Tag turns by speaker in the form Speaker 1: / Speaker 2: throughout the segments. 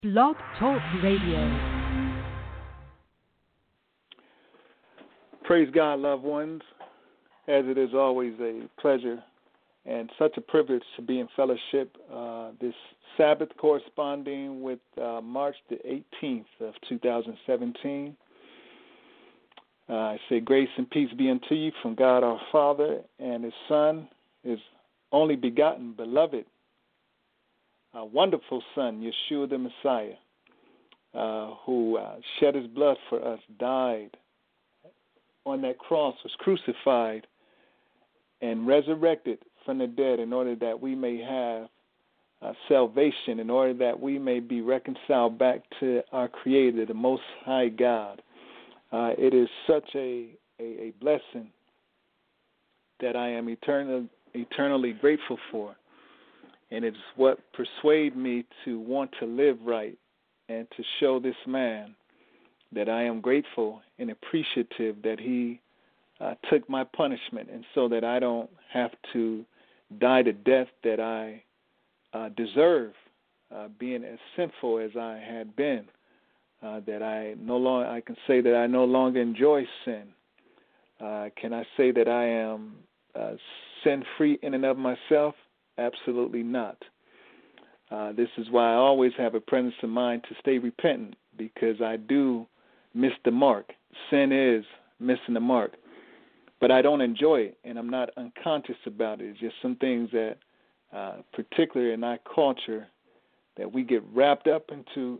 Speaker 1: Blog Talk Radio.
Speaker 2: Praise God, loved ones, as it is always a pleasure and such a privilege to be in fellowship this Sabbath corresponding with March the 18th of 2017. I say grace and peace be unto you from God our Father and His Son, His only begotten, beloved, wonderful Son, Yeshua the Messiah, who shed His blood for us, died on that cross, was crucified, and resurrected from the dead in order that we may have salvation, in order that we may be reconciled back to our Creator, the Most High God. It is such a blessing that I am eternally grateful for, and it's what persuaded me to want to live right and to show this man that I am grateful and appreciative that he took my punishment, and so that I don't have to die the death that I deserve, being as sinful as I had been. That I can say that I no longer enjoy sin. Can I say that I am sin-free in and of myself? Absolutely not. This is why I always have a presence of mind to stay repentant, because I do miss the mark. Sin is missing the mark. But I don't enjoy it, and I'm not unconscious about it. It's just some things that, particularly in our culture, that we get wrapped up into,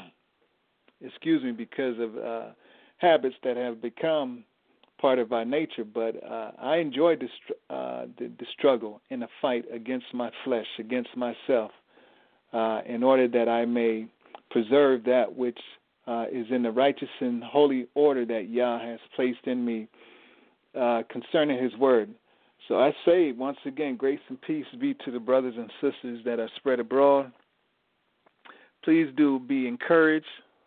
Speaker 2: because of habits that have become part of our nature. But I enjoy the struggle and the fight against my flesh, against myself, in order that I may preserve that which is in the righteous and holy order that Yah has placed in me concerning His word. So I say, once again, grace and peace be to the brothers and sisters that are spread abroad. Please do be encouraged,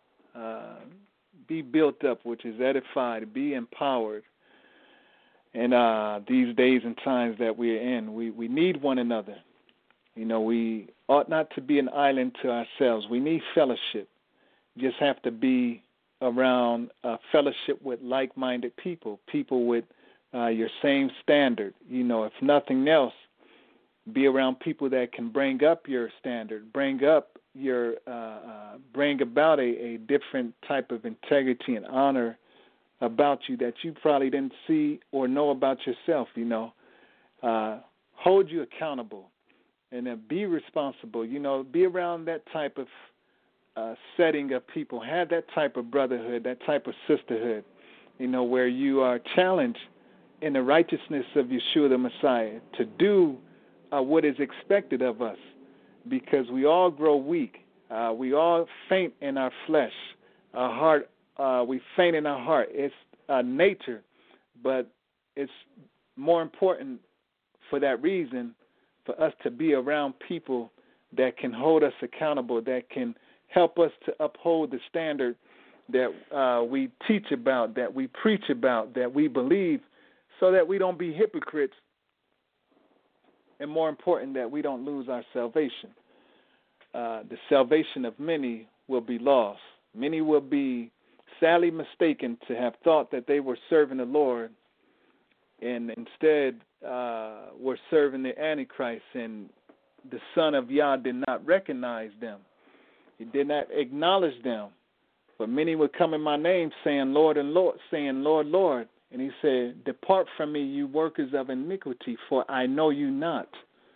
Speaker 2: be built up, which is edified, be empowered. In these days and times that we are in, we need one another. You know, we ought not to be an island to ourselves. We need fellowship. You just have to be around fellowship with like-minded people with your same standard. You know, if nothing else, be around people that can bring up your standard, bring about a different type of integrity and honor about you that you probably didn't see or know about yourself. You know, hold you accountable, and then be responsible. You know, be around that type of setting of people. Have that type of brotherhood, that type of sisterhood, you know, where you are challenged in the righteousness of Yeshua the Messiah to do what is expected of us, because we all grow weak. We all faint in our flesh. Our heart, we faint in our heart. It's nature, but it's more important for that reason for us to be around people that can hold us accountable, that can help us to uphold the standard that we teach about, that we preach about, that we believe, so that we don't be hypocrites, and more important, that we don't lose our salvation. The salvation of many will be lost. Many will be sadly mistaken to have thought that they were serving the Lord, and instead were serving the Antichrist, and the Son of Yah did not recognize them. He did not acknowledge them. But many would come in my name saying, Lord and Lord, saying, Lord, Lord. And he said, depart from me, you workers of iniquity, for I know you not.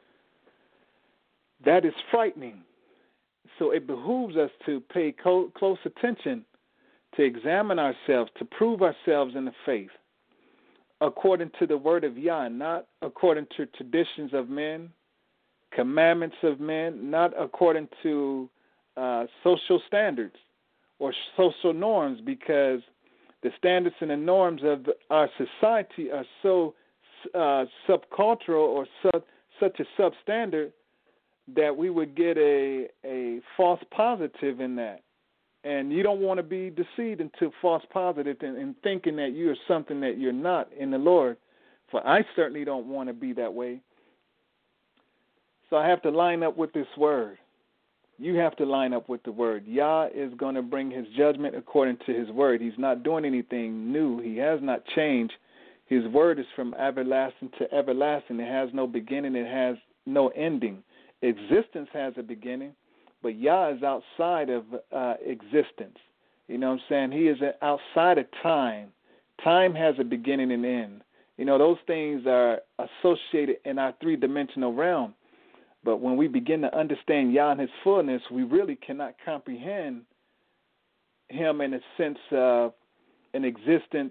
Speaker 2: That is frightening. So it behooves us to pay close attention, to examine ourselves, to prove ourselves in the faith, according to the word of Yah, not according to traditions of men, commandments of men, not according to social standards or social norms, because the standards and the norms of our society are so subcultural or such a substandard that we would get a false positive in that. And you don't want to be deceived into false positive and thinking that you are something that you're not in the Lord. For I certainly don't want to be that way. So I have to line up with this word. You have to line up with the word. Yah is going to bring his judgment according to his word. He's not doing anything new. He has not changed. His word is from everlasting to everlasting. It has no beginning. It has no ending. Existence has a beginning, but Yah is outside of existence. You know what I'm saying? He is outside of time. Time has a beginning and end. You know, those things are associated in our three-dimensional realm. But when we begin to understand Yah in his fullness, we really cannot comprehend him in a sense of an existence,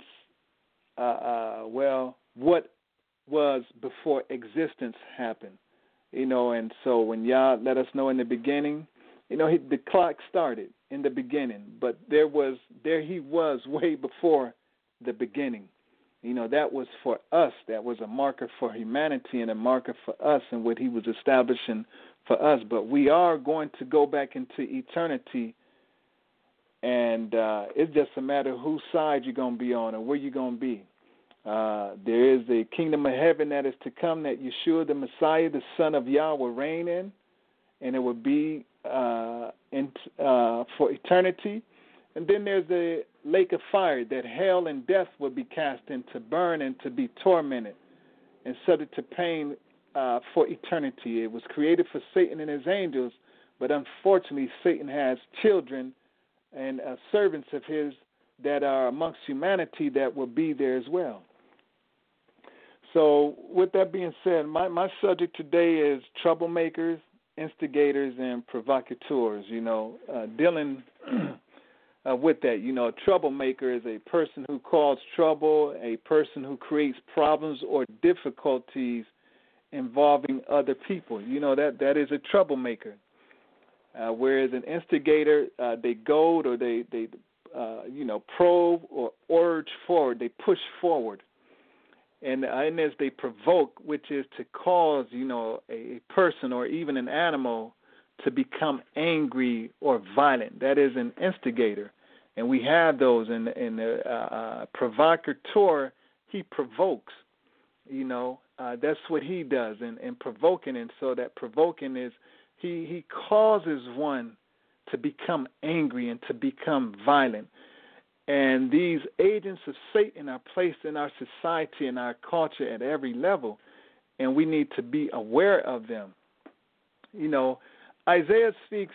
Speaker 2: what was before existence happened. You know, and so when Yah let us know in the beginning, you know, the clock started in the beginning, but there he was way before the beginning. You know, that was for us. That was a marker for humanity and a marker for us and what he was establishing for us. But we are going to go back into eternity, and it's just a matter of whose side you're going to be on or where you're going to be. There is a kingdom of heaven that is to come that Yeshua, the Messiah, the Son of Yah, will reign in, and it will be for eternity. And then there's the lake of fire that hell and death will be cast in to burn and to be tormented and subject to pain for eternity. It was created for Satan and his angels, but unfortunately Satan has children and servants of his that are amongst humanity that will be there as well. So with that being said, my subject today is troublemakers, instigators, and provocateurs, you know, dealing with that. You know, a troublemaker is a person who causes trouble, a person who creates problems or difficulties involving other people. You know, that is a troublemaker. Whereas an instigator, they goad or they probe or urge forward, they push forward. And as they provoke, which is to cause, you know, a person or even an animal to become angry or violent. That is an instigator. And we have those in the provocateur. He provokes, you know. That's what he does in provoking. And so that provoking is he causes one to become angry and to become violent. And these agents of Satan are placed in our society and our culture at every level, and we need to be aware of them. You know, Isaiah speaks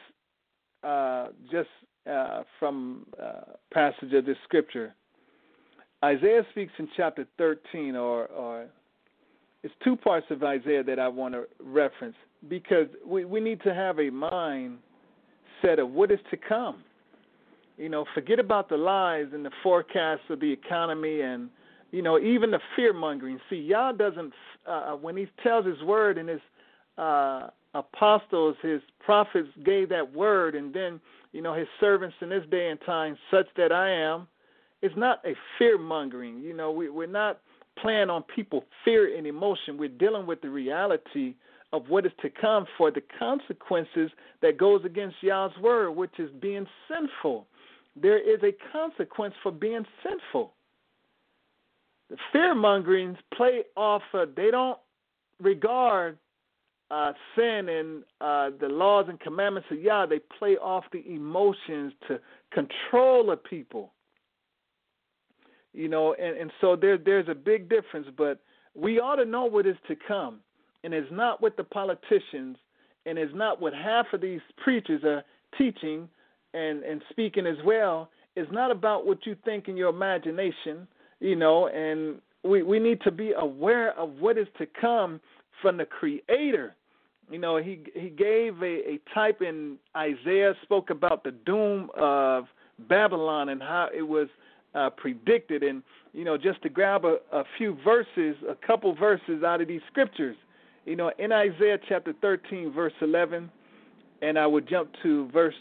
Speaker 2: from passage of this scripture. Isaiah speaks in chapter 13, or it's two parts of Isaiah that I want to reference, because we need to have a mindset of what is to come. You know, forget about the lies and the forecasts of the economy and, you know, even the fear-mongering. See, Yah doesn't, when he tells his word and his apostles, his prophets gave that word, and then, you know, his servants in this day and time, such that I am, it's not a fear-mongering. You know, we're not playing on people fear and emotion. We're dealing with the reality of what is to come for the consequences that goes against Yah's word, which is being sinful. There is a consequence for being sinful. The fear-mongerings play off they don't regard sin and the laws and commandments of Yah. They play off the emotions to control a people. You know, and so there's a big difference, but we ought to know what is to come. And it's not what the politicians, and it's not what half of these preachers are teaching and speaking as well. It's not about what you think in your imagination, you know, and we need to be aware of what is to come from the Creator. You know, he gave a type in Isaiah, spoke about the doom of Babylon and how it was predicted. And, you know, just to grab a few verses, a couple verses out of these scriptures, you know, in Isaiah chapter 13, verse 11, and I would jump to verse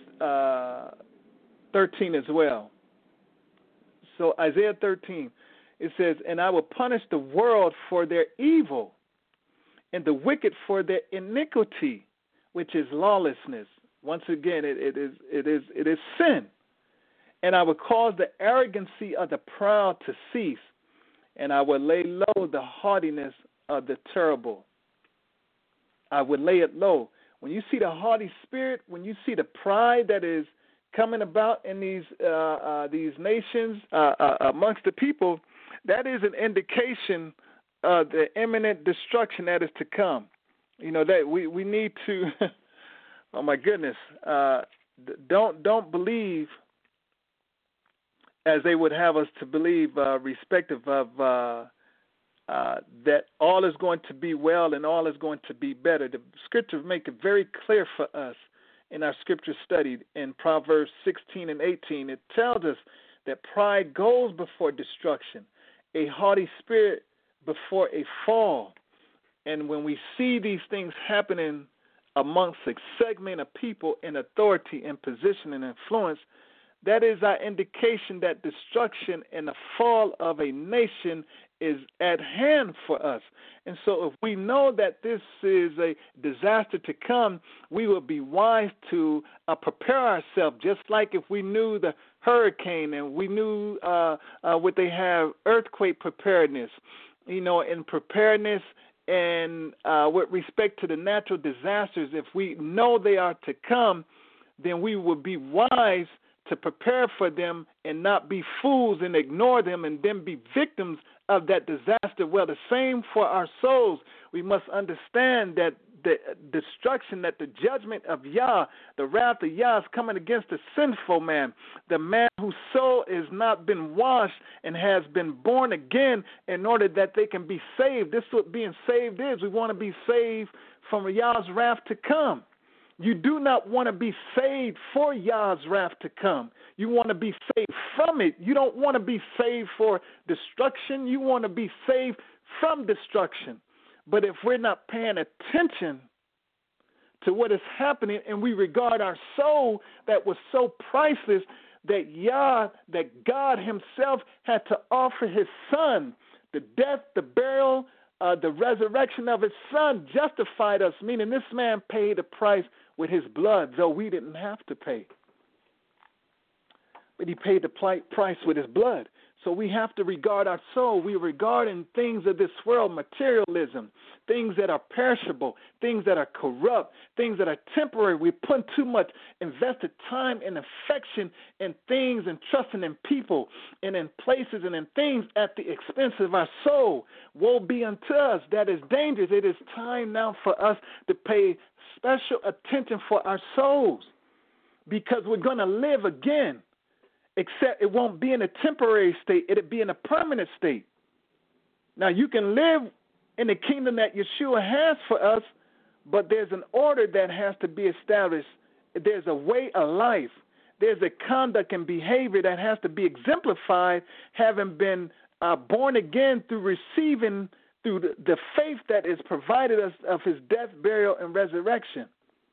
Speaker 2: 13 as well. So Isaiah 13, it says, "And I will punish the world for their evil, and the wicked for their iniquity, which is lawlessness." Once again, it is sin. "And I will cause the arrogancy of the proud to cease, and I will lay low the haughtiness of the terrible." I would lay it low. when you see the haughty spirit, when you see the pride that is coming about in these nations amongst the people, that is an indication of the imminent destruction that is to come. You know, that we need to. Oh my goodness! Don't believe as they would have us to believe, respective of that all is going to be well and all is going to be better. The scriptures make it very clear for us in our scripture study in Proverbs 16 and 18. It tells us that pride goes before destruction, a haughty spirit before a fall. And when we see these things happening amongst a segment of people in authority and position and influence, that is our indication that destruction and the fall of a nation is at hand for us. And so if we know that this is a disaster to come, we will be wise to prepare ourselves, just like if we knew the hurricane and we knew what they have, earthquake preparedness, you know, in preparedness and with respect to the natural disasters, if we know they are to come, then we will be wise to prepare for them and not be fools and ignore them and then be victims of that disaster. Well, the same for our souls. We must understand that the destruction, that the judgment of Yah, the wrath of Yah is coming against the sinful man, the man whose soul has not been washed and has been born again in order that they can be saved. This is what being saved is. We want to be saved from Yah's wrath to come. You do not want to be saved for Yah's wrath to come. You want to be saved from it. You don't want to be saved for destruction. You want to be saved from destruction. But if we're not paying attention to what is happening and we regard our soul that was so priceless that God himself had to offer his son, the death, the burial, the resurrection of his son justified us, meaning this man paid the price with his blood, though we didn't have to pay. But he paid the price with his blood. So we have to regard our soul. We regard in things of this world, materialism, things that are perishable, things that are corrupt, things that are temporary. We put too much invested time and affection in things and trusting in people and in places and in things at the expense of our soul. Woe be unto us. That is dangerous. It is time now for us to pay special attention for our souls because we're going to live again. Except it won't be in a temporary state. It'll be in a permanent state. Now, you can live in the kingdom that Yeshua has for us, but there's an order that has to be established. There's a way of life. There's a conduct and behavior that has to be exemplified, having been born again through receiving through the faith that is provided us of his death, burial, and resurrection.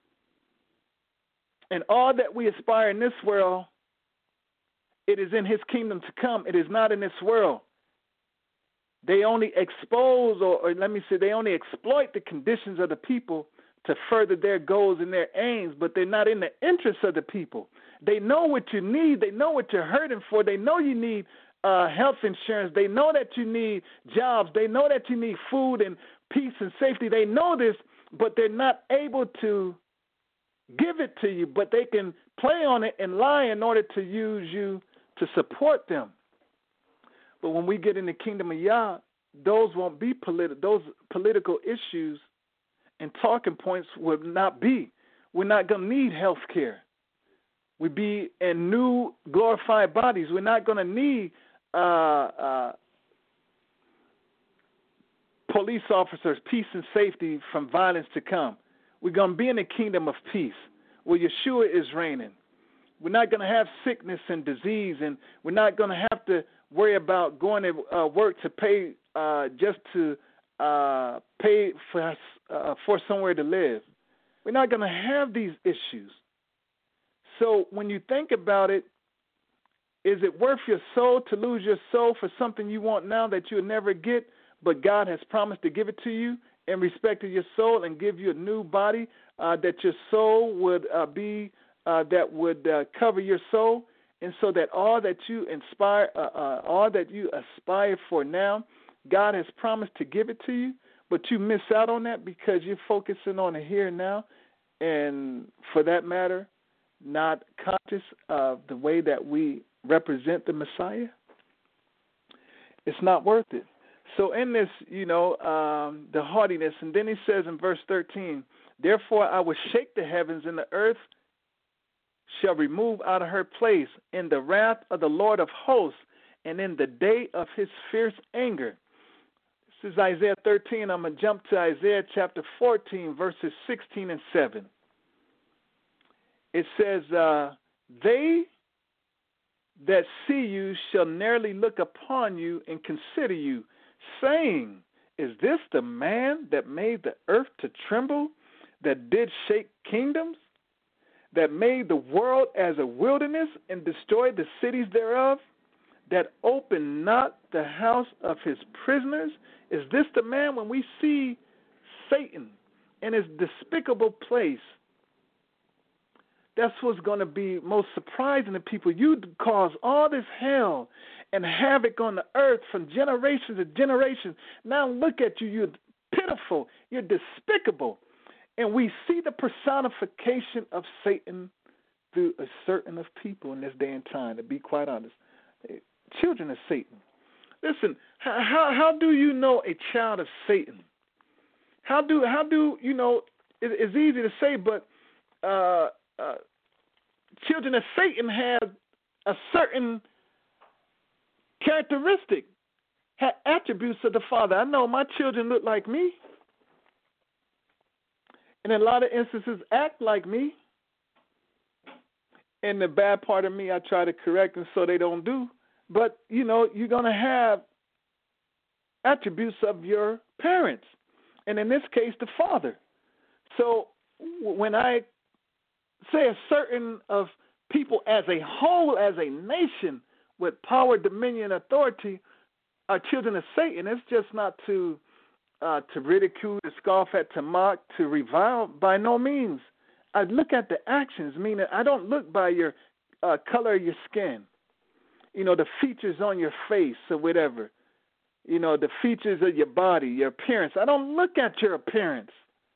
Speaker 2: And all that we aspire in this world, it is in his kingdom to come. It is not in this world. They only expose, or let me say, they only exploit the conditions of the people to further their goals and their aims, but they're not in the interest of the people. They know what you need. They know what you're hurting for. They know you need health insurance. They know that you need jobs. They know that you need food and peace and safety. They know this, but they're not able to give it to you, but they can play on it and lie in order to use you to support them. But when we get in the kingdom of Yah, those won't be those political issues and talking points will not be. We're not going to need health care. We'll be in new glorified bodies. We're not going to need police officers, peace and safety from violence to come. We're going to be in the kingdom of peace where Yeshua is reigning. We're not going to have sickness and disease, and we're not going to have to worry about going to work to pay just to pay for somewhere to live. We're not going to have these issues. So when you think about it, is it worth your soul to lose your soul for something you want now that you'll never get, but God has promised to give it to you in respect to your soul and give you a new body that your soul would be that would cover your soul, and so that all that you aspire for now, God has promised to give it to you, but you miss out on that because you're focusing on the here and now, and for that matter, not conscious of the way that we represent the Messiah, it's not worth it. So in this, the haughtiness, and then he says in verse 13, therefore I will shake the heavens, and the earth shall remove out of her place in the wrath of the Lord of hosts, and in the day of his fierce anger. This is Isaiah 13. I'm going to jump to Isaiah chapter 14, verses 16 and 7. It says, they that see you shall narrowly look upon you and consider you, saying, is this the man that made the earth to tremble, that did shake kingdoms, that made the world as a wilderness and destroyed the cities thereof, that opened not the house of his prisoners? Is this the man? When we see Satan in his despicable place, that's what's going to be most surprising to people. You cause all this hell and havoc on the earth from generation to generation. Now look at you. You're pitiful. You're despicable. And we see the personification of Satan through a certain of people in this day and time, to be quite honest. Children of Satan. Listen, how do you know a child of Satan? How do you know? It's easy to say, but children of Satan have a certain characteristic, have attributes of the Father. I know my children look like me, and in a lot of instances act like me. And the bad part of me, I try to correct them so they don't do. But, you're going to have attributes of your parents, and in this case, the Father. So when I say a certain of people as a whole, as a nation with power, dominion, authority, are children of Satan, it's just not to ridicule, to scoff at, to mock, to revile. By no means. I look at the actions, meaning I don't look by your color of your skin, the features on your face or whatever, the features of your body, your appearance. I don't look at your appearance.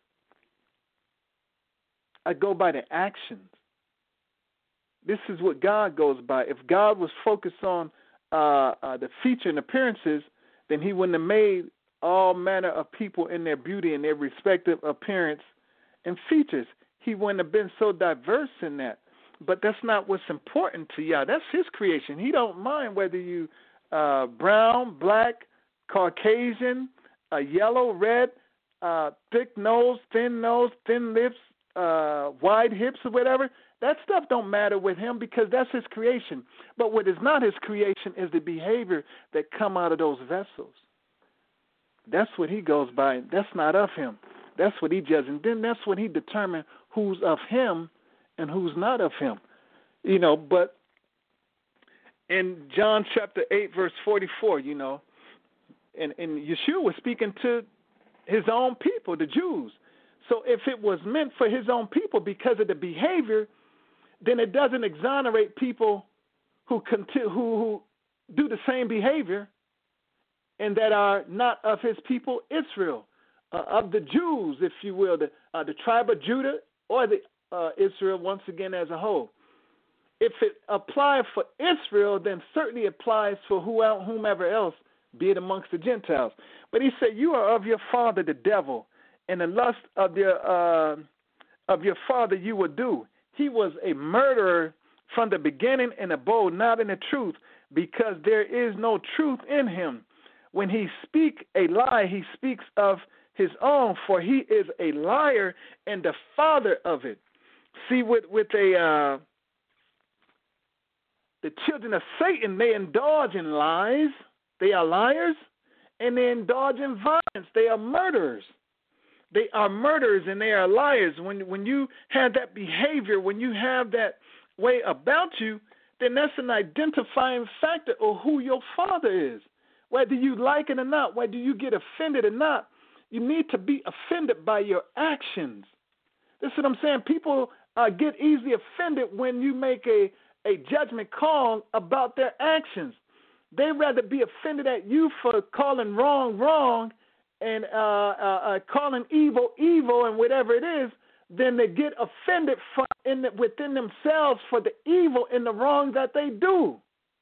Speaker 2: I go by the actions. This is what God goes by. If God was focused on the feature and appearances, then he wouldn't have made all manner of people in their beauty and their respective appearance and features. He wouldn't have been so diverse in that. But that's not what's important to Yah. That's his creation. He don't mind whether you brown, black, Caucasian, yellow, red, thick nose, thin lips, wide hips or whatever. That stuff don't matter with him because that's his creation. But what is not his creation is the behavior that come out of those vessels. That's what he goes by. That's not of him. That's what he judges. And then that's when he determines who's of him and who's not of him. But in John chapter 8, verse 44, and Yeshua was speaking to his own people, the Jews. So if it was meant for his own people because of the behavior, then it doesn't exonerate people who do the same behavior and that are not of his people, Israel, of the Jews, if you will, the tribe of Judah or the Israel once again as a whole. If it applies for Israel, then certainly applies for whomever else, be it amongst the Gentiles. But he said, you are of your father, the devil, and the lust of your father you will do. He was a murderer from the beginning and abode not in the truth, because there is no truth in him. When he speak a lie, he speaks of his own, for he is a liar and the father of it. See, with the children of Satan, they indulge in lies. They are liars, and they indulge in violence. They are murderers. They are murderers and they are liars. When you have that behavior, when you have that way about you, then that's an identifying factor of who your father is. Whether you like it or not, whether you get offended or not, you need to be offended by your actions. This is what I'm saying. People get easily offended when you make a judgment call about their actions. They'd rather be offended at you for calling wrong and calling evil and whatever it is then they get offended within themselves for the evil and the wrong that they do.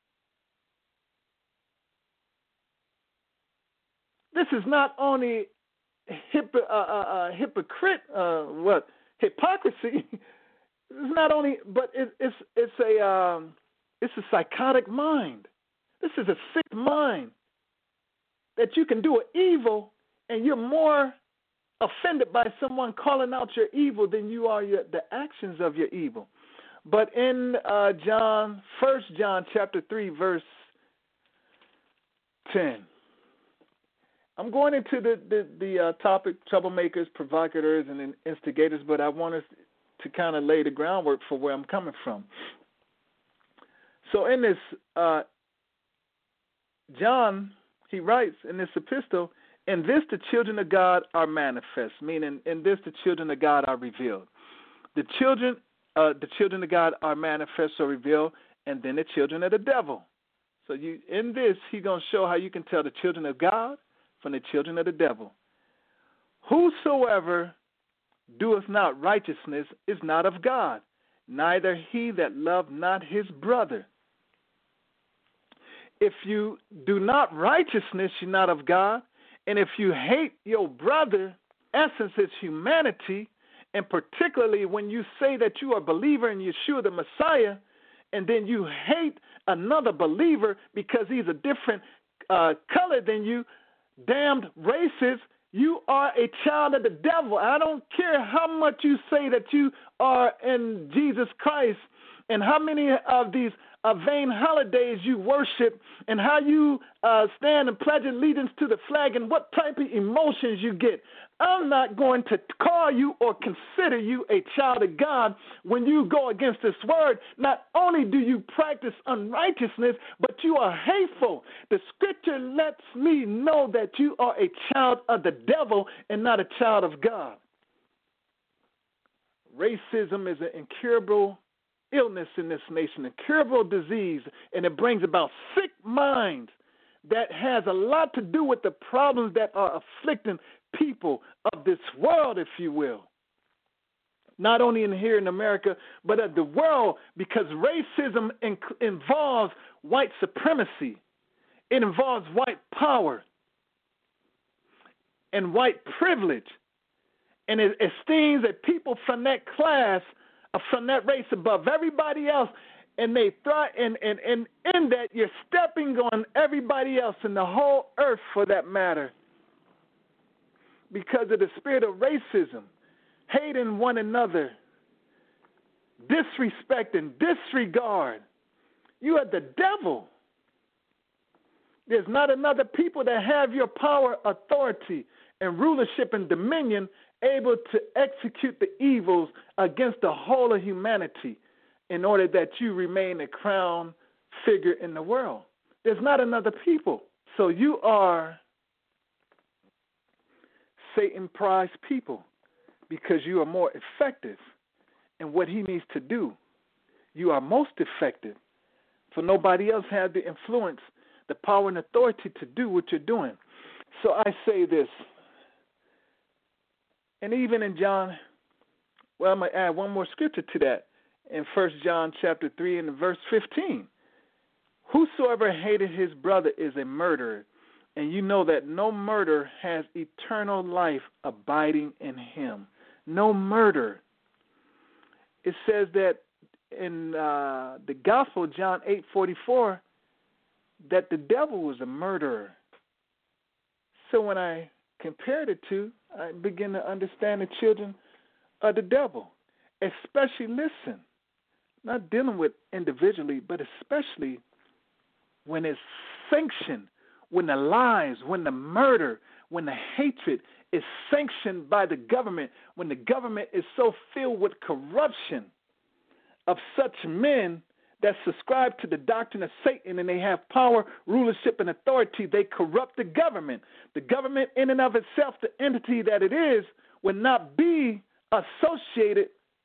Speaker 2: This is not only hypocrisy. It's not only, but it's a psychotic mind. This is a sick mind that you can do an evil and you're more offended by someone calling out your evil than you are the actions of your evil. But in 1 John chapter 3, verse 10, I'm going into the topic, troublemakers, provocators, and instigators, but I want us to kind of lay the groundwork for where I'm coming from. So in this, John, he writes in this epistle, in this the children of God are manifest, meaning in this the children of God are revealed. The children of God are manifest or revealed, and then the children of the devil. So in this, he's going to show how you can tell the children of God from the children of the devil. Whosoever doeth not righteousness is not of God, neither he that loveth not his brother. If you do not righteousness, you're not of God. And if you hate your brother, essence is humanity, and particularly when you say that you are a believer in Yeshua the Messiah, and then you hate another believer because he's a different color than you, damned racist, you are a child of the devil. I don't care how much you say that you are in Jesus Christ and how many of these vain holidays you worship and how you stand and pledge allegiance to the flag and what type of emotions you get. I'm not going to call you or consider you a child of God when you go against this word. Not only do you practice unrighteousness, but you are hateful. The scripture lets me know that you are a child of the devil and not a child of God. Racism is an incurable illness in this nation, incurable disease, and it brings about sick minds that has a lot to do with the problems that are afflicting people of this world, if you will. Not only here in America, but of the world, because racism involves white supremacy. It involves white power and white privilege. And it esteems that people from that class, from that race above everybody else, and they thrive, and in that you're stepping on everybody else in the whole earth for that matter because of the spirit of racism, hating one another, disrespect and disregard. You are the devil. There's not another people that have your power, authority, and rulership and dominion able to execute the evils against the whole of humanity in order that you remain a crown figure in the world. There's not another people. So you are Satan prized people because you are more effective in what he needs to do. You are most effective, for nobody else has the influence, the power and authority to do what you're doing. So I say this, and even in John, well, I'm going to add one more scripture to that. In 1 John chapter 3 and verse 15, whosoever hated his brother is a murderer, and you know that no murderer has eternal life abiding in him. No murder. It says that in the Gospel, John 8:44, that the devil was a murderer. So when I compared the two, I begin to understand the children of the devil. Especially, listen, not dealing with individually, but especially when it's sanctioned, when the lies, when the murder, when the hatred is sanctioned by the government, when the government is so filled with corruption of such men that subscribe to the doctrine of Satan and they have power, rulership, and authority, they corrupt the government. The government in and of itself, the entity that it is, will not be associated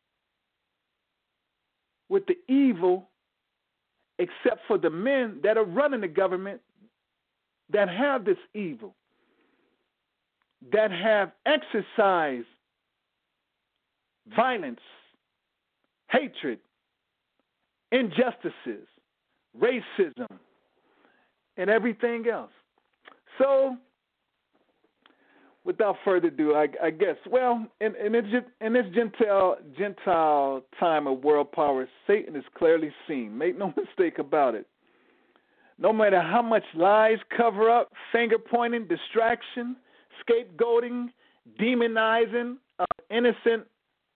Speaker 2: with the evil except for the men that are running the government that have this evil, that have exercised violence, hatred, injustices, racism, and everything else. So, without further ado, I guess, well, in this Gentile time of world power, Satan is clearly seen. Make no mistake about it. No matter how much lies cover up, finger pointing, distraction, scapegoating, demonizing of innocent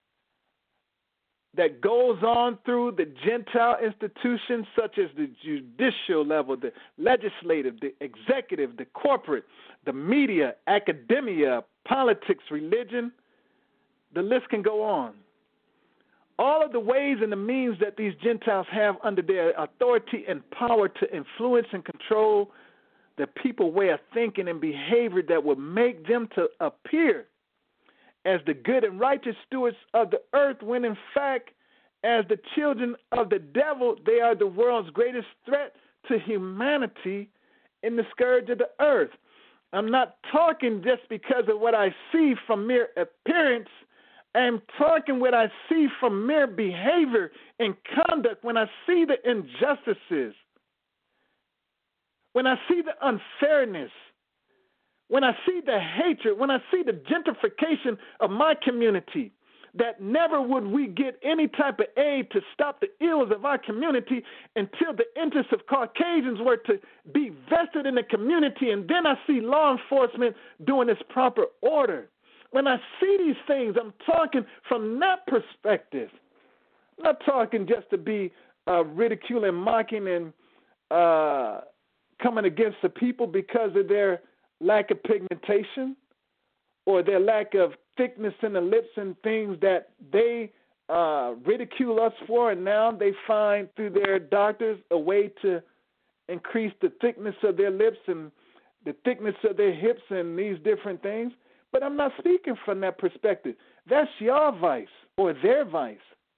Speaker 2: that goes on through the Gentile institutions such as the judicial level, the legislative, the executive, the corporate, the media, academia, politics, religion, the list can go on. All of the ways and the means that these Gentiles have under their authority and power to influence and control the people's way of thinking and behavior that would make them to appear as the good and righteous stewards of the earth, when in fact, as the children of the devil, they are the world's greatest threat to humanity and the scourge of the earth. I'm not talking just because of what I see from mere appearance. I'm talking what I see from mere behavior and conduct, when I see the injustices, when I see the unfairness, when I see the hatred, when I see the gentrification of my community, that never would we get any type of aid to stop the ills of our community until the interests of Caucasians were to be vested in the community. And then I see law enforcement doing its proper order. When I see these things, I'm talking from that perspective. I'm not talking just to be ridiculing, mocking, and coming against the people because of their lack of pigmentation or their lack of thickness in the lips and things that they ridicule us for, and now they find through their doctors a way to increase the thickness of their lips and the thickness of their hips and these different things. But I'm not speaking from that perspective. That's your vice or their vice.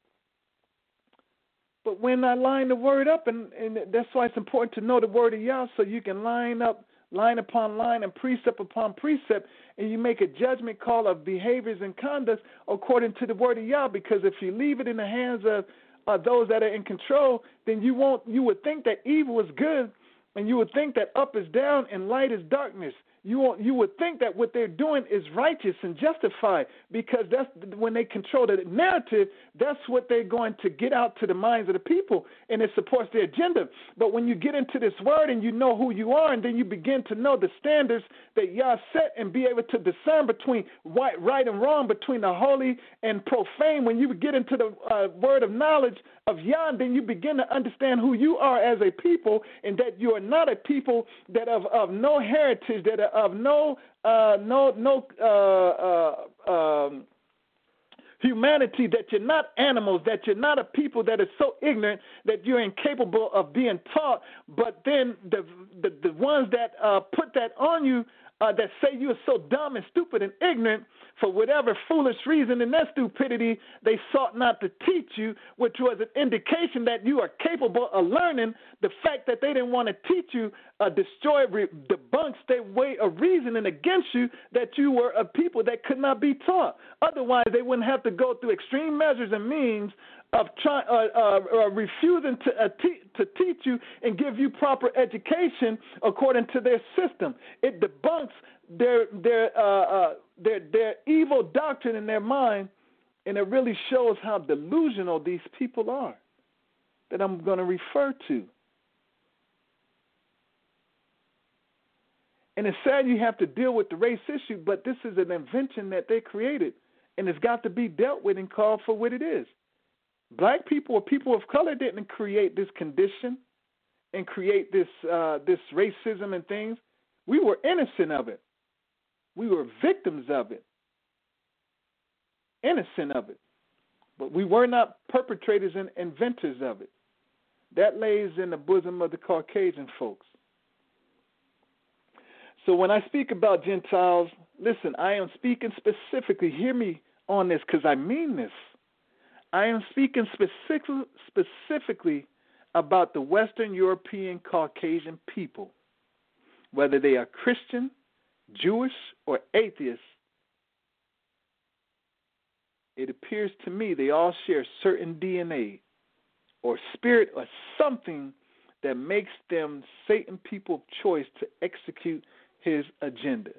Speaker 2: But when I line the word up, and that's why it's important to know the word of Yah, so you can line up line upon line and precept upon precept, and you make a judgment call of behaviors and conducts according to the word of Yah. Because if you leave it in the hands of those that are in control, then you would think that evil is good, and you would think that up is down and light is darkness. You would think that what they're doing is righteous and justified, because that's when they control the narrative, that's what they're going to get out to the minds of the people, and it supports their agenda. But when you get into this word and you know who you are, and then you begin to know the standards that Yah set and be able to discern between right and wrong, between the holy and profane, when you get into the word of knowledge of Yah, then you begin to understand who you are as a people, and that you are not a people that of no heritage, that are of no humanity, that you're not animals, that you're not a people that is so ignorant that you're incapable of being taught. But then the ones that put that on you, that say you are so dumb and stupid and ignorant, for whatever foolish reason in their stupidity, they sought not to teach you, which was an indication that you are capable of learning. The fact that they didn't want to teach you debunks their way of reasoning against you, that you were a people that could not be taught. Otherwise, they wouldn't have to go through extreme measures and means of refusing to teach you and give you proper education according to their system. It debunks their evil doctrine in their mind, and it really shows how delusional these people are that I'm going to refer to. And it's sad you have to deal with the race issue, but this is an invention that they created, and it's got to be dealt with and called for what it is. Black people or people of color didn't create this condition and create this racism and things. We were innocent of it. We were victims of it, innocent of it. But we were not perpetrators and inventors of it. That lays in the bosom of the Caucasian folks. So when I speak about Gentiles, listen, I am speaking specifically, hear me on this because I mean this. I am speaking specifically about the Western European Caucasian people, whether they are Christian, Jewish, or atheist. it appears to me they all share certain DNA or spirit or something that makes them Satan people of choice to execute his agenda.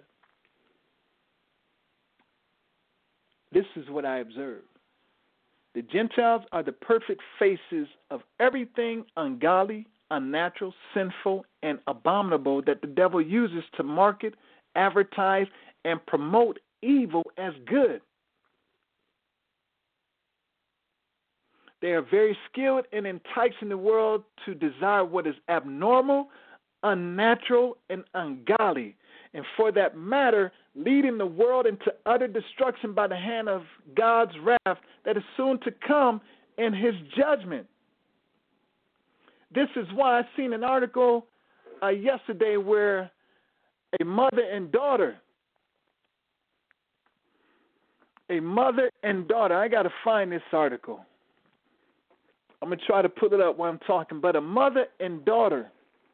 Speaker 2: This is what I observe. The Gentiles are the perfect faces of everything ungodly, unnatural, sinful, and abominable that the devil uses to market, advertise, and promote evil as good. They are very skilled in enticing the world to desire what is abnormal, unnatural, and ungodly, and for that matter, leading the world into utter destruction by the hand of God's wrath that is soon to come in his judgment. This is why I seen an article yesterday where a mother and daughter, I got to find this article. I'm going to try to pull it up while I'm talking, but a mother and daughter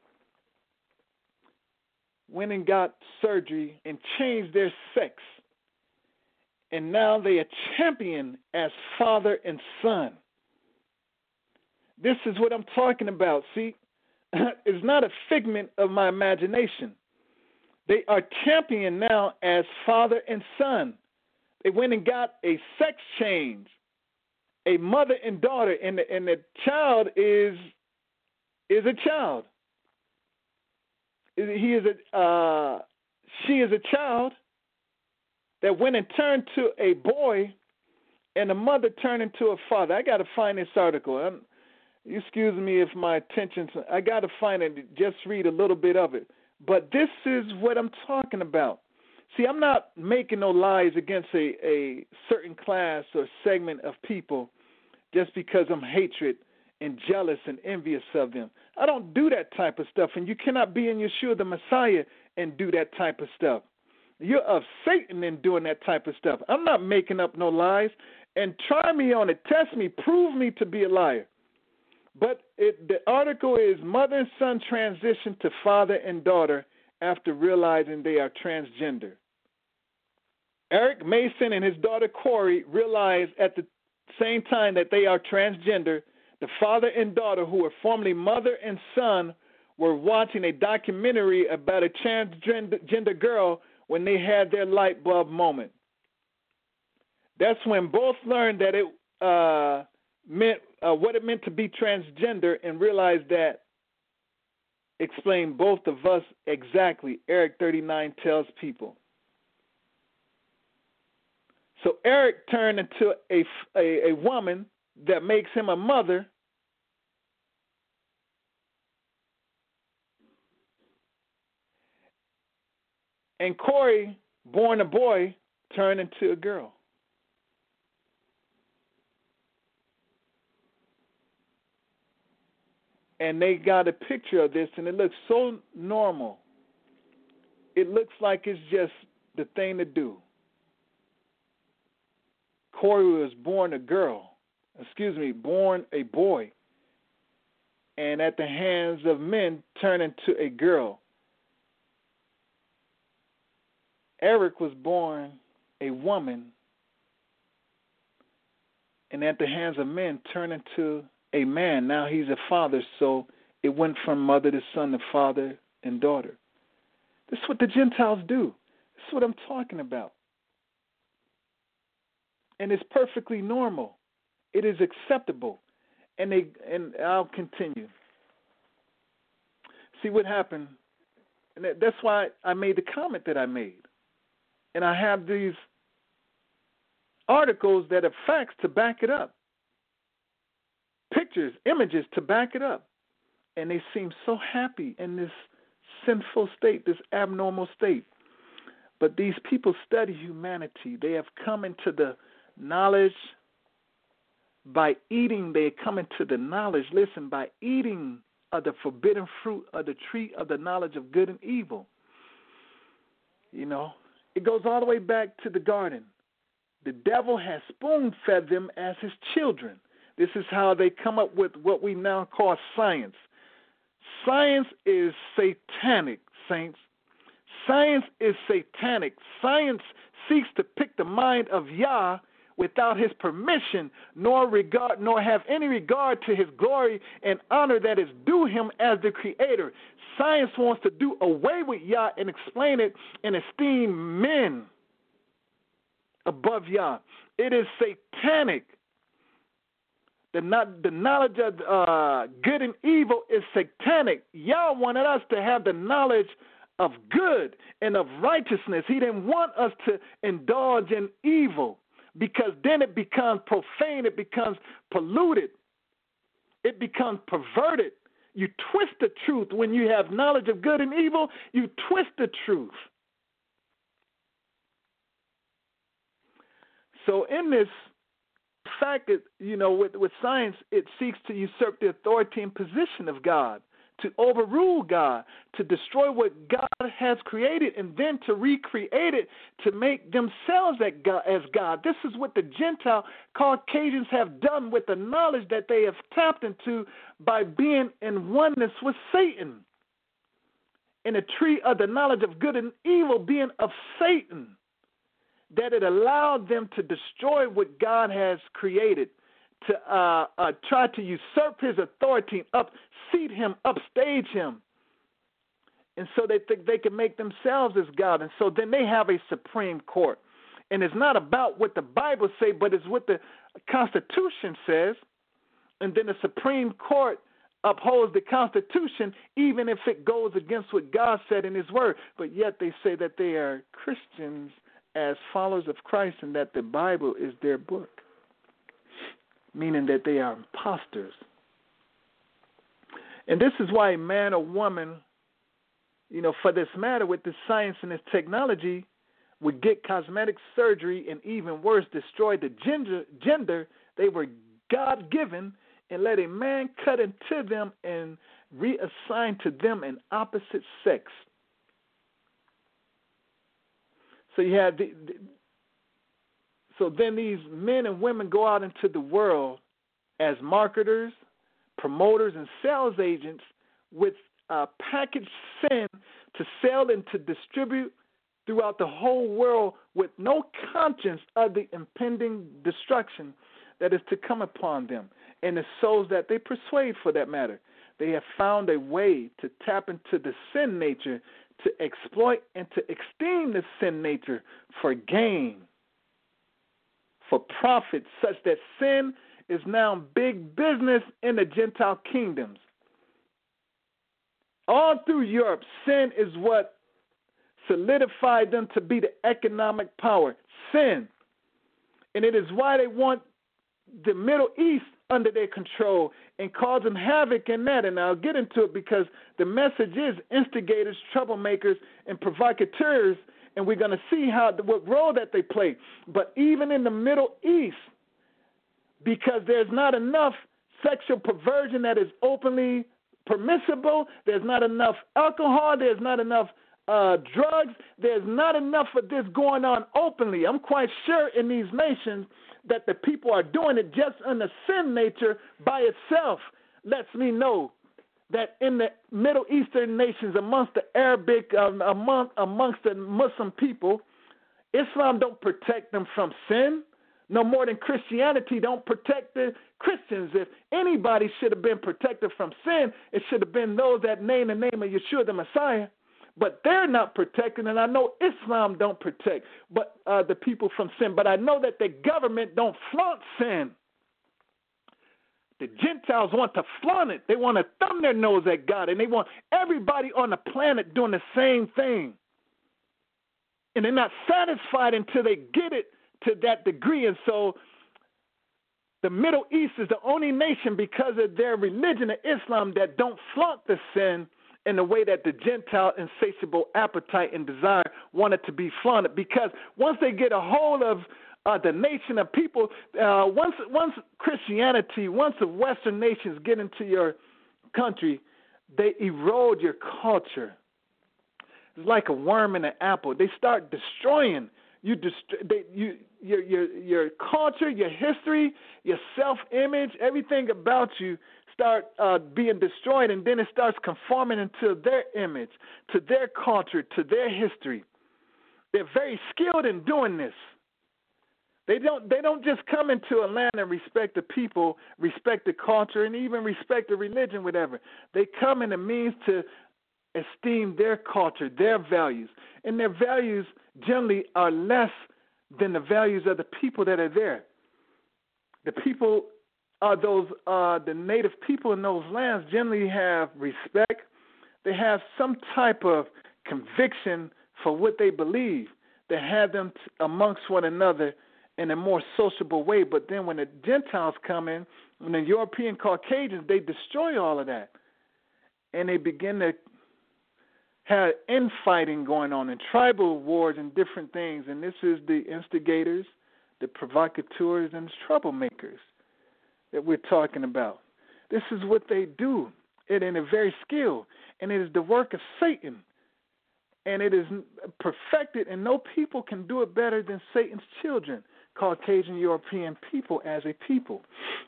Speaker 2: went and got surgery and changed their sex. And now they are championed as father and son. This is what I'm talking about. See, it's not a figment of my imagination. They are championed now as father and son. They went and got a sex change, a mother and daughter, and the child is a child. She is a child that went and turned to a boy, and the mother turned into a father. I got to find this article. Excuse me if my attention. I got to find it. Just read a little bit of it. But this is what I'm talking about. See, I'm not making no lies against a certain class or segment of people just because I'm hatred and jealous and envious of them. I don't do that type of stuff, and you cannot be in Yeshua the Messiah and do that type of stuff. You're of Satan in doing that type of stuff. I'm not making up no lies, and try me on it, test me, prove me to be a liar. But the article is Mother and Son Transition to Father and Daughter After Realizing They Are Transgender. Eric Mason and his daughter Corey realized at the same time that they are transgender. The father and daughter, who were formerly mother and son, were watching a documentary about a transgender girl when they had their light bulb moment. That's when both learned that it meant what it meant to be transgender and realized that explained both of us exactly, Eric 39 tells people. So Eric turned into a woman that makes him a mother, and Corey, born a boy, turned into a girl. And they got a picture of this, and it looks so normal. It looks like it's just the thing to do. Corey was born a boy, and at the hands of men turned into a girl. Eric was born a woman, and at the hands of men turned into a man. Now he's a father, so it went from mother to son to father and daughter. This is what the Gentiles do. This is what I'm talking about. And it's perfectly normal. It is acceptable. And I'll continue. See what happened. And that's why I made the comment that I made. And I have these articles that are facts to back it up. Pictures, images to back it up. And they seem so happy in this sinful state, this abnormal state. But these people study humanity. They have come into the knowledge by eating. They come into the knowledge, listen, by eating of the forbidden fruit of the tree of the knowledge of good and evil. You know, it goes all the way back to the garden. The devil has spoon-fed them as his children. This is how they come up with what we now call science. Science is satanic, saints. Science is satanic. Science seeks to pick the mind of Yah without his permission, nor have any regard to his glory and honor that is due him as the creator. Science wants to do away with Yah and explain it and esteem men above Yah. It is satanic. The knowledge of good and evil is satanic. Yah wanted us to have the knowledge of good and of righteousness. He didn't want us to indulge in evil, because then it becomes profane, it becomes polluted, it becomes perverted. You twist the truth. When you have knowledge of good and evil, you twist the truth. So in this fact, with science, it seeks to usurp the authority and position of God, to overrule God, to destroy what God has created, and then to recreate it, to make themselves as God. This is what the Gentile Caucasians have done with the knowledge that they have tapped into by being in oneness with Satan. In the tree of the knowledge of good and evil being of Satan, that it allowed them to destroy what God has created, to try to usurp his authority, upseat him, upstage him, and so they think they can make themselves as God. And so then they have a Supreme Court. And it's not about what the Bible says, but it's what the Constitution says. And then the Supreme Court upholds the Constitution, even if it goes against what God said in his word. But yet they say that they are Christians as followers of Christ and that the Bible is their book, meaning that they are imposters. And this is why a man or woman, for this matter, with this science and this technology, would get cosmetic surgery and even worse, destroy the gender they were God-given and let a man cut into them and reassign to them an opposite sex. So you have so then these men and women go out into the world as marketers, promoters, and sales agents with packaged sin to sell and to distribute throughout the whole world with no conscience of the impending destruction that is to come upon them and the souls that they persuade, for that matter. They have found a way to tap into the sin nature, to exploit and to esteem the sin nature for gain, for profit, such that sin is now big business in the Gentile kingdoms. All through Europe, sin is what solidified them to be the economic power. Sin. And it is why they want the Middle East under their control and causing havoc in that. And I'll get into it because the message is instigators, troublemakers, and provocateurs, and we're going to see what role that they play. But even in the Middle East, because there's not enough sexual perversion that is openly permissible, there's not enough alcohol, there's not enough drugs, there's not enough of this going on openly. I'm quite sure in these nations that the people are doing it just in the sin nature by itself. Lets me know that in the Middle Eastern nations, amongst the Arabic, amongst the Muslim people, Islam don't protect them from sin, no more than Christianity don't protect the Christians. If anybody should have been protected from sin, it should have been those that name the name of Yeshua the Messiah. But they're not protecting, and I know Islam don't protect but the people from sin. But I know that the government don't flaunt sin. The Gentiles want to flaunt it. They want to thumb their nose at God, and they want everybody on the planet doing the same thing. And they're not satisfied until they get it to that degree. And so the Middle East is the only nation, because of their religion of Islam, that don't flaunt the sin in the way that the Gentile insatiable appetite and desire want it to be flaunted. Because once they get a hold of the nation of people, once Christianity, once the Western nations get into your country, they erode your culture. It's like a worm in an apple. They start destroying your culture, your history, your self-image, everything about you start being destroyed, and then it starts conforming into their image, to their culture, to their history. They're very skilled in doing this. They don't just come into a land and respect the people, respect the culture, and even respect the religion, whatever. They come in the means to esteem their culture, their values. And their values generally are less than the values of the people that are there. The people are the native people in those lands generally have respect. They have some type of conviction for what they believe. They have them amongst one another in a more sociable way. But then when the Gentiles come in, when the European Caucasians, they destroy all of that. And they begin to have infighting going on and tribal wars and different things. And this is the instigators, the provocateurs, and the troublemakers that we're talking about. This is what they do, and in a very skilled. And it is the work of Satan. And it is perfected, and no people can do it better than Satan's children, Caucasian European people as a people.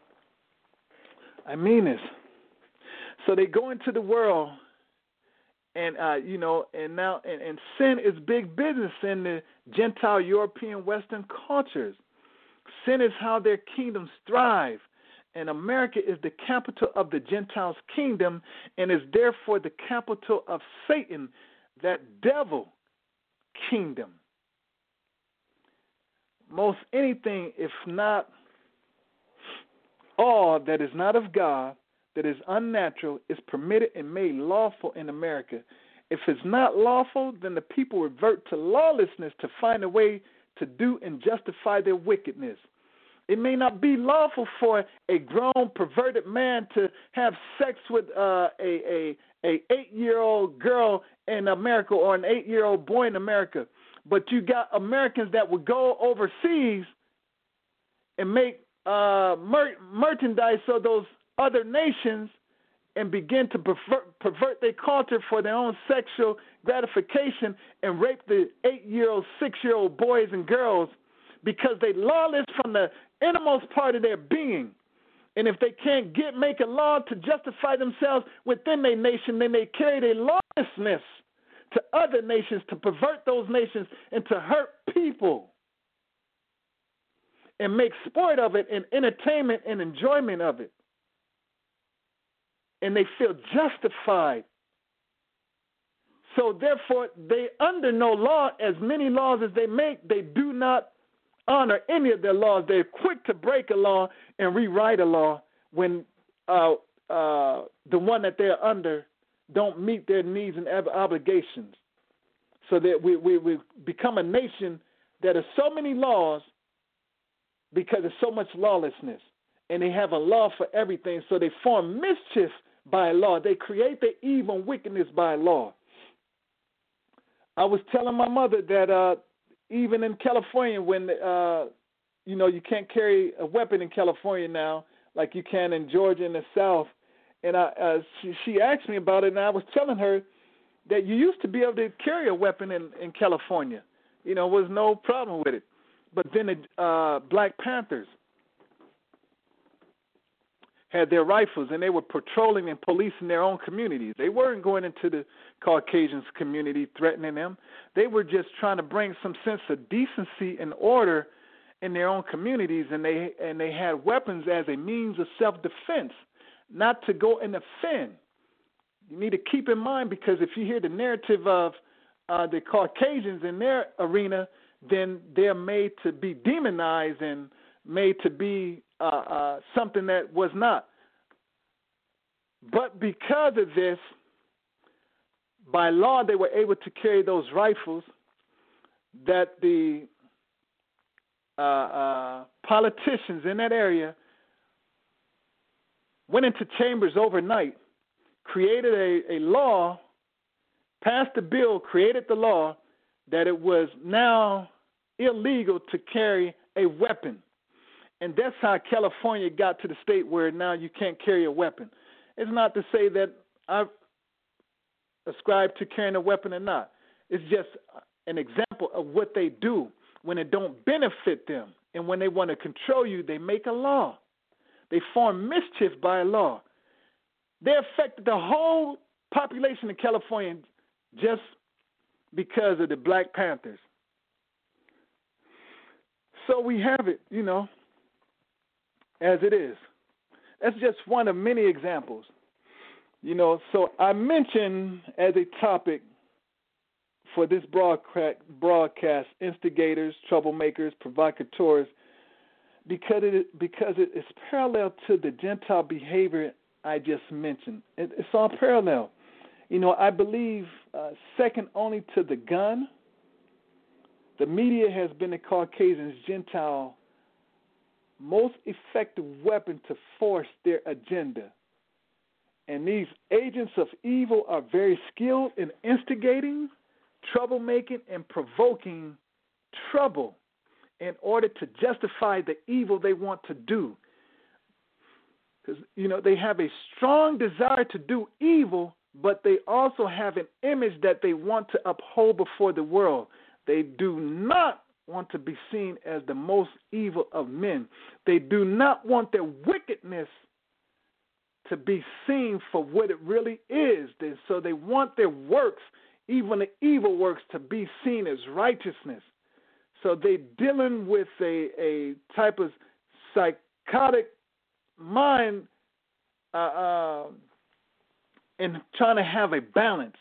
Speaker 2: I mean this. So they go into the world, and and sin is big business in the Gentile European Western cultures. Sin is how their kingdoms thrive. And America is the capital of the Gentiles' kingdom and is therefore the capital of Satan, that devil kingdom. Most anything, if not all, that is not of God, that is unnatural, is permitted and made lawful in America. If it's not lawful, then the people revert to lawlessness to find a way to do and justify their wickedness. It may not be lawful for a grown, perverted man to have sex with a 8-year-old girl in America or an 8-year-old boy in America. But you got Americans that would go overseas and make merchandise of those other nations and begin to pervert their culture for their own sexual gratification and rape the 8-year-old, 6-year-old boys and girls because they lawless from the innermost part of their being. And if they can't make a law to justify themselves within their nation, then they carry their lawlessness to other nations to pervert those nations and to hurt people and make sport of it and entertainment and enjoyment of it. And they feel justified. So therefore, they under no law, as many laws as they make, they do not honor any of their laws. They're quick to break a law and rewrite a law when the one that they're under don't meet their needs and obligations. So that we become a nation that has so many laws because there's so much lawlessness. And they have a law for everything. So they form mischief by law. They create the evil and wickedness by law. I was telling my mother that even in California, when you can't carry a weapon in California now, like you can in Georgia in the South, and she asked me about it, and I was telling her that you used to be able to carry a weapon in California. Was no problem with it. But then the Black Panthers had their rifles, and they were patrolling and policing their own communities. They weren't going into the Caucasians' community threatening them. They were just trying to bring some sense of decency and order in their own communities, and they had weapons as a means of self-defense, not to go and offend. You need to keep in mind, because if you hear the narrative of the Caucasians in their arena, then they're made to be demonized and made to be something that was not. But because of this, by law, they were able to carry those rifles that the politicians in that area went into chambers overnight, created a law, passed a bill, created the law that it was now illegal to carry a weapon. And that's how California got to the state where now you can't carry a weapon. It's not to say that I ascribe to carrying a weapon or not. It's just an example of what they do when it don't benefit them. And when they want to control you, they make a law. They form mischief by a law. They affected the whole population of California just because of the Black Panthers. so we have it, as it is. That's just one of many examples. So I mentioned as a topic for this broadcast instigators, troublemakers, provocateurs, because it is parallel to the Gentile behavior I just mentioned. It's all parallel. I believe second only to the gun, the media has been the Caucasians' Gentile most effective weapon to force their agenda. And these agents of evil are very skilled in instigating, troublemaking, and provoking trouble in order to justify the evil they want to do. Because, they have a strong desire to do evil, but they also have an image that they want to uphold before the world. They do not want to be seen as the most evil of men. They do not want their wickedness to be seen for what it really is. So they want their works, even the evil works, to be seen as righteousness. So they're dealing with a type of psychotic mind and trying to have a balance.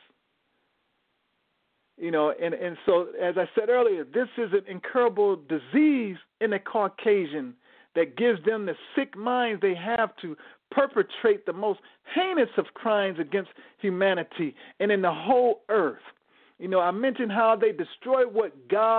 Speaker 2: And so, as I said earlier, this is an incurable disease in the Caucasian that gives them the sick minds they have to perpetrate the most heinous of crimes against humanity and in the whole earth. I mentioned how they destroy what's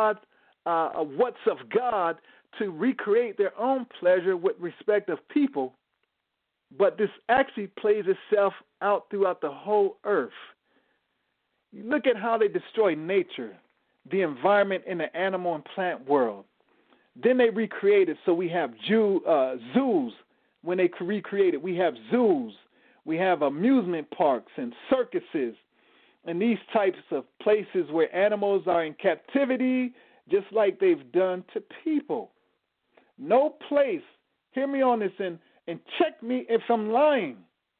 Speaker 2: of God to recreate their own pleasure with respect of people, but this actually plays itself out throughout the whole earth. You look at how they destroy nature, the environment in the animal and plant world. Then they recreate it, so we have zoos. When they recreate it, we have zoos. We have amusement parks and circuses and these types of places where animals are in captivity, just like they've done to people. No place, hear me on this and check me if I'm lying.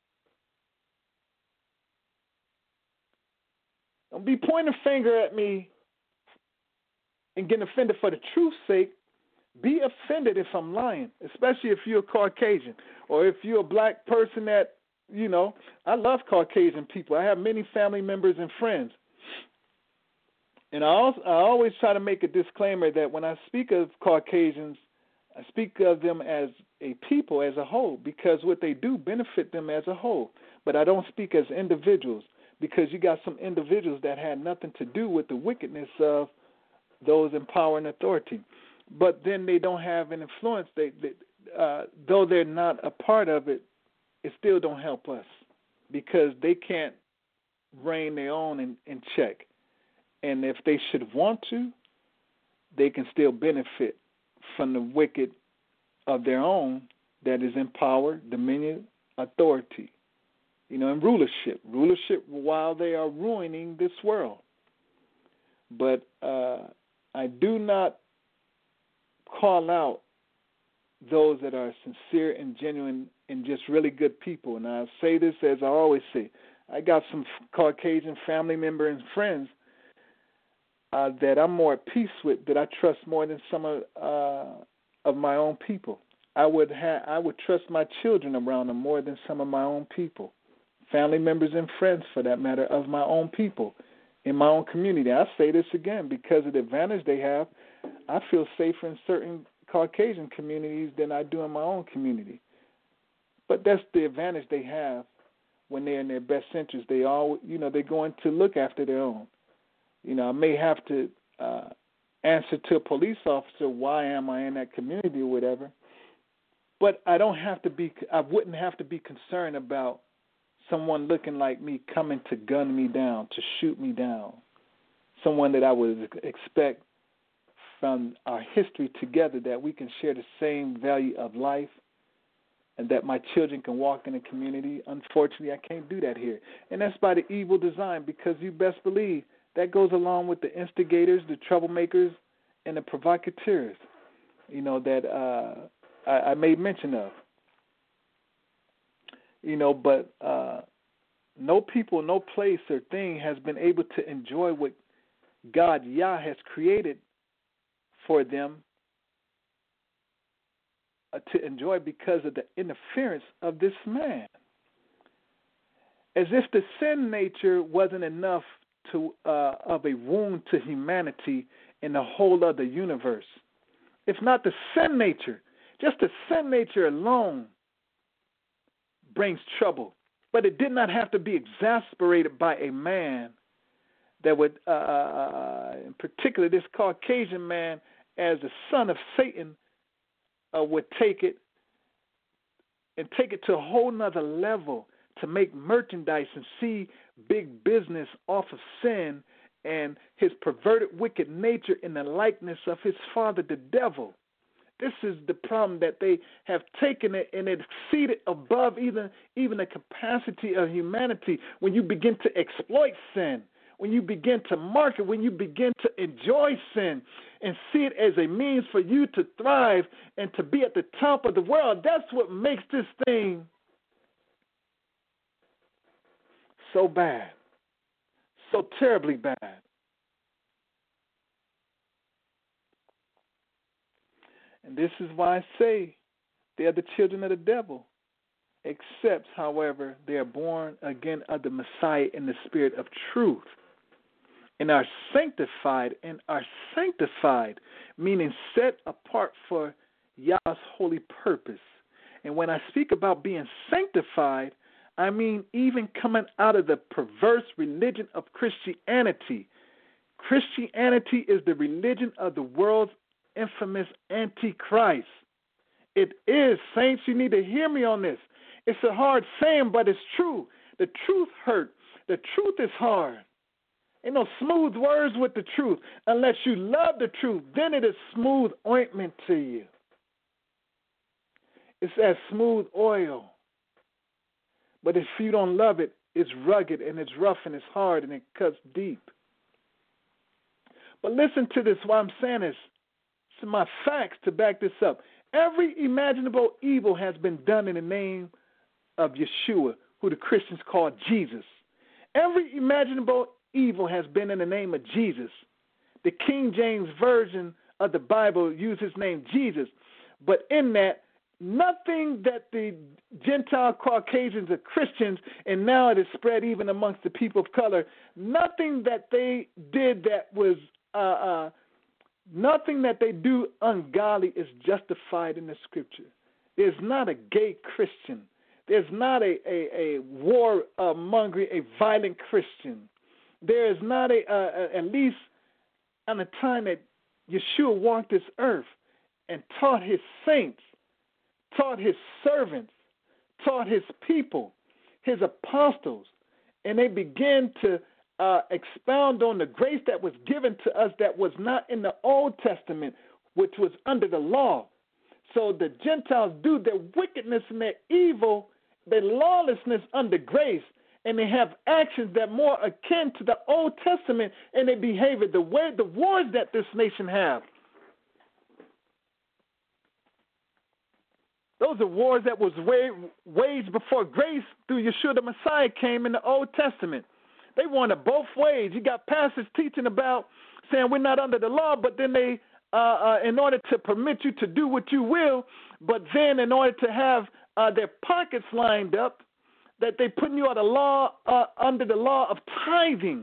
Speaker 2: Don't be pointing a finger at me and getting offended for the truth's sake. Be offended if I'm lying, especially if you're a Caucasian or if you're a black person that, I love Caucasian people. I have many family members and friends. And I always try to make a disclaimer that when I speak of Caucasians, I speak of them as a people as a whole because what they do benefit them as a whole. But I don't speak as individuals, because you got some individuals that had nothing to do with the wickedness of those in power and authority. But then they don't have an influence. Though they're not a part of it, it still don't help us because they can't rein their own in check. And if they should want to, they can still benefit from the wicked of their own that is in power, dominion, authority. And rulership while they are ruining this world. But I do not call out those that are sincere and genuine and just really good people. And I say this as I always say. I got some Caucasian family members and friends that I'm more at peace with, that I trust more than some of my own people. I would trust my children around them more than some of my own people. Family members and friends, for that matter, of my own people in my own community. I say this again because of the advantage they have. I feel safer in certain Caucasian communities than I do in my own community. But that's the advantage they have when they're in their best interest. They're going to look after their own. I may have to answer to a police officer, why am I in that community or whatever. But I wouldn't have to be concerned about someone looking like me coming to gun me down, to shoot me down. Someone that I would expect from our history together that we can share the same value of life and that my children can walk in the community. Unfortunately, I can't do that here. And that's by the evil design, because you best believe that goes along with the instigators, the troublemakers, and the provocateurs, that I made mention of. But no people, no place or thing has been able to enjoy what God, Yah, has created for them to enjoy because of the interference of this man. As if the sin nature wasn't enough of a wound to humanity in the whole of the universe. If not the sin nature, just the sin nature alone brings trouble. But it did not have to be exasperated by a man that would, in particular, this Caucasian man, as the son of Satan, would take it to a whole nother level to make merchandise and see big business off of sin and his perverted wicked nature in the likeness of his father, the devil. This is the problem, that they have taken it and it exceeded above even the capacity of humanity. When you begin to exploit sin, when you begin to market, when you begin to enjoy sin and see it as a means for you to thrive and to be at the top of the world, that's what makes this thing so bad, so terribly bad. And this is why I say they are the children of the devil, except, however, they are born again of the Messiah in the spirit of truth and are sanctified, meaning set apart for Yah's holy purpose. And when I speak about being sanctified, I mean even coming out of the perverse religion of Christianity. Christianity is the religion of the world's infamous Antichrist. It is, saints, you need to hear me on this. It's a hard saying, but it's true. The truth hurts. The truth is hard. Ain't no smooth words with the truth. Unless you love the truth, then it is smooth ointment to you. It's as smooth oil. But if you don't love it, it's rugged and it's rough and it's hard and it cuts deep. But listen to this while I'm saying this. It's my facts to back this up. Every imaginable evil has been done in the name of Yeshua, who the Christians call Jesus. Every imaginable evil has been in the name of Jesus. The King James Version of the Bible uses his name Jesus. But in that, nothing that the Gentile Caucasians are Christians, and now it is spread even amongst the people of color, nothing that they did that was nothing that they do ungodly is justified in the Scripture. There's not a gay Christian. There's not a war-mongering, a violent Christian. There is not at least on the time that Yeshua walked this earth and taught his saints, taught his servants, taught his people, his apostles, and they began to expound on the grace that was given to us that was not in the Old Testament, which was under the law. So the Gentiles do their wickedness and their evil, their lawlessness under grace, and they have actions that are more akin to the Old Testament in their behavior, the wars that this nation have. Those are wars that was waged before grace through Yeshua the Messiah came in the Old Testament. They wanted both ways. You got pastors teaching about saying we're not under the law, but then they, in order to permit you to do what you will, but then in order to have their pockets lined up, that they putting you under the law of tithing.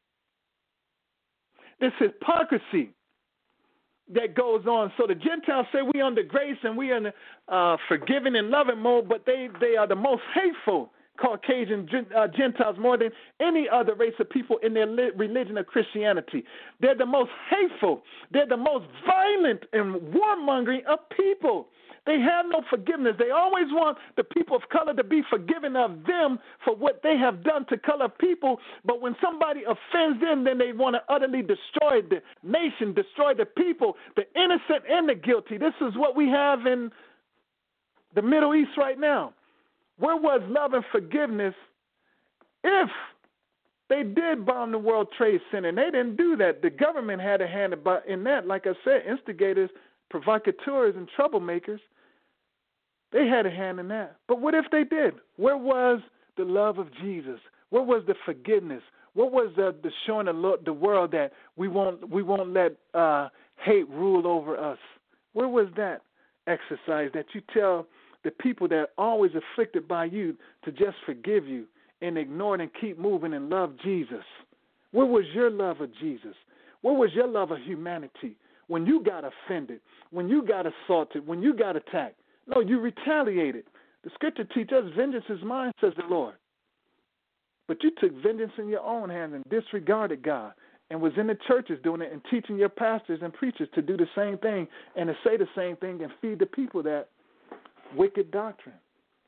Speaker 2: This hypocrisy that goes on. So the Gentiles say we under grace and we are in the forgiving and loving mode, but they are the most hateful Caucasian Gentiles more than any other race of people in their religion of Christianity. They're the most hateful. They're the most violent and warmongering of people. They have no forgiveness. They always want the people of color to be forgiven of them for what they have done to color people. But when somebody offends them, then they want to utterly destroy the nation, destroy the people, the innocent and the guilty. This is what we have in the Middle East right now. Where was love and forgiveness if they did bomb the World Trade Center? And they didn't do that. The government had a hand in that. Like I said, instigators, provocateurs, and troublemakers, they had a hand in that. But what if they did? Where was the love of Jesus? Where was the forgiveness? What was the showing the world that we won't let hate rule over us? Where was that? exercise that you tell the people that are always afflicted by you to just forgive you and ignore it and keep moving and love Jesus? Where was your love of Jesus? Where was your love of humanity when you got offended, when you got assaulted, when you got attacked? No, you retaliated. The scripture teaches us vengeance is mine, says the Lord. But you took vengeance in your own hands and disregarded God and was in the churches doing it and teaching your pastors and preachers to do the same thing and to say the same thing and feed the people that wicked doctrine.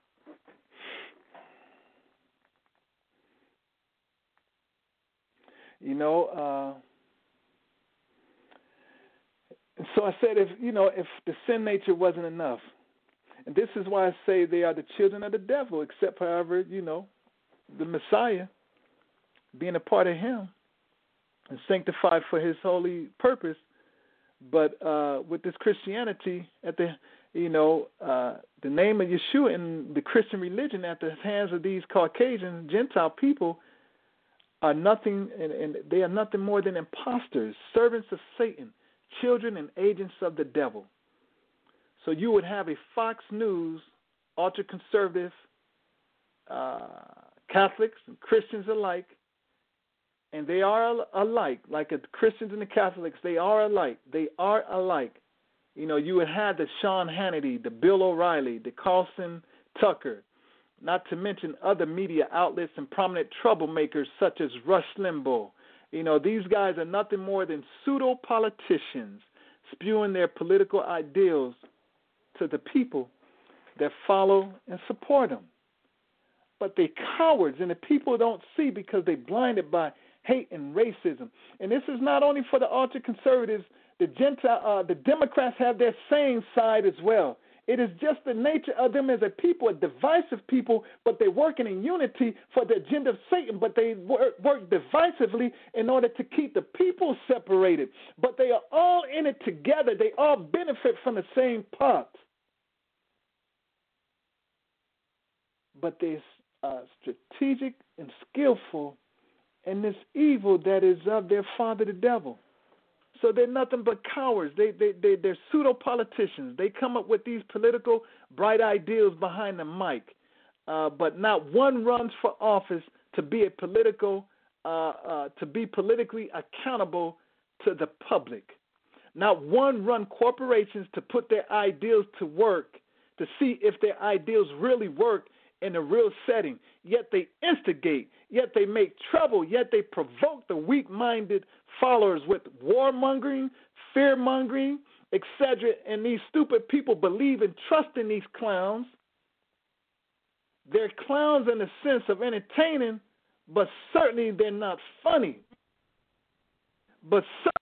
Speaker 2: You know, so I said if the sin nature wasn't enough, and this is why I say they are the children of the devil, except, however, the Messiah, being a part of him and sanctified for his holy purpose. But with this Christianity, at the name of Yeshua and the Christian religion at the hands of these Caucasian Gentile people are nothing, and they are nothing more than imposters, servants of Satan, children and agents of the devil. So you would have a Fox News, ultra-conservative, Catholics and Christians alike, and they are alike, like the Christians and the Catholics, they are alike. They are alike. You would have the Sean Hannity, the Bill O'Reilly, the Carlson Tucker, not to mention other media outlets and prominent troublemakers such as Rush Limbaugh. These guys are nothing more than pseudo-politicians spewing their political ideals to the people that follow and support them. But they cowards, and the people don't see because they're blinded by hate and racism. And this is not only for the ultra-conservatives. The Democrats have their same side as well. It is just the nature of them as a people, a divisive people, but they're working in unity for the agenda of Satan, but they work divisively in order to keep the people separated. But they are all in it together. They all benefit from the same pot. But they're strategic and skillful in this evil that is of their father, the devil. So they're nothing but cowards. They're pseudo-politicians. They come up with these political bright ideals behind the mic, but not one runs for office to be to be politically accountable to the public. Not one run corporations to put their ideals to work to see if their ideals really work in a real setting. Yet they instigate, yet they make trouble, yet they provoke the weak-minded followers with warmongering, fear-mongering, etc. And these stupid people believe and trust in these clowns. They're clowns in the sense of entertaining, but certainly they're not funny. But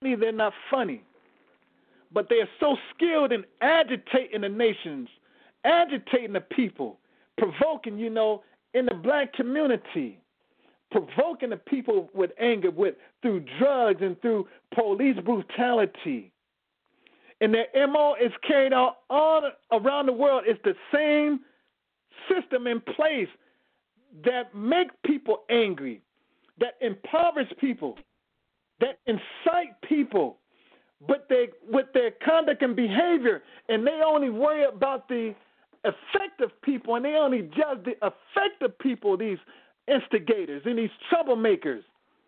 Speaker 2: they are so skilled in agitating the nations, agitating the people, provoking, in the black community, provoking the people with anger through drugs and through police brutality. And their MO is carried out all around the world. It's the same system in place that make people angry, that impoverish people, that incite people, but with their conduct and behavior, and they only worry about the effective people, and they only judge the effective people, these instigators and these troublemakers.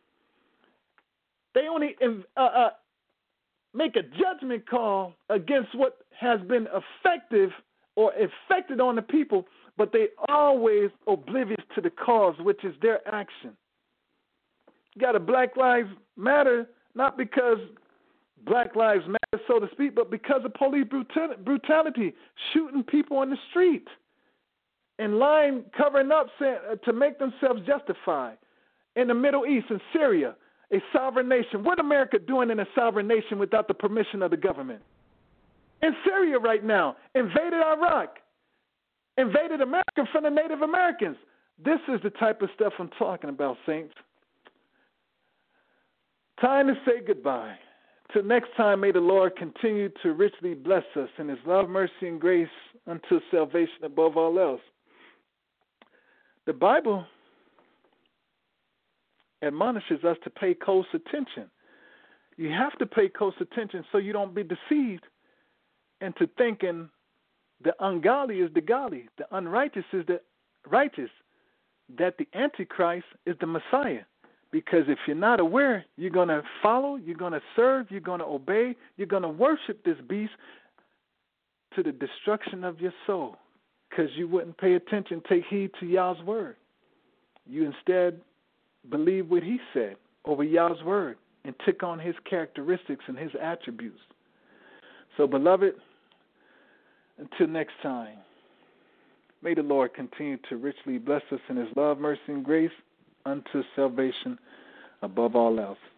Speaker 2: They only make a judgment call against what has been effective or affected on the people, but they always oblivious to the cause, which is their action. You got a Black Lives Matter, not because Black Lives Matter, so to speak, but because of police brutality, shooting people on the street and lying, covering up to make themselves justify. In the Middle East, in Syria, a sovereign nation. What America doing in a sovereign nation without the permission of the government? In Syria right now, invaded Iraq, invaded America from the Native Americans. This is the type of stuff I'm talking about, saints. Time to say goodbye. Till next time, may the Lord continue to richly bless us in his love, mercy, and grace unto salvation above all else. The Bible admonishes us to pay close attention. You have to pay close attention so you don't be deceived into thinking The ungodly is the godly. The unrighteous is the righteous. That the Antichrist is the Messiah. Because if you're not aware, you're going to follow, you're going to serve, you're going to obey, you're going to worship this beast to the destruction of your soul. Because you wouldn't pay attention, take heed to Yah's word. You instead believe what he said over Yah's word and took on his characteristics and his attributes. So, beloved, until next time, may the Lord continue to richly bless us in his love, mercy, and grace unto salvation above all else.